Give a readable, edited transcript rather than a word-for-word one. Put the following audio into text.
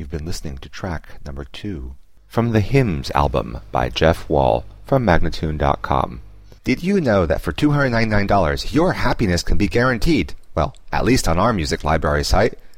You've been listening to track number 2 from the Hymns album by Jeff Wall from Magnatune.com. Did you know that for $299 your happiness can be guaranteed? Well, at least on our music library site.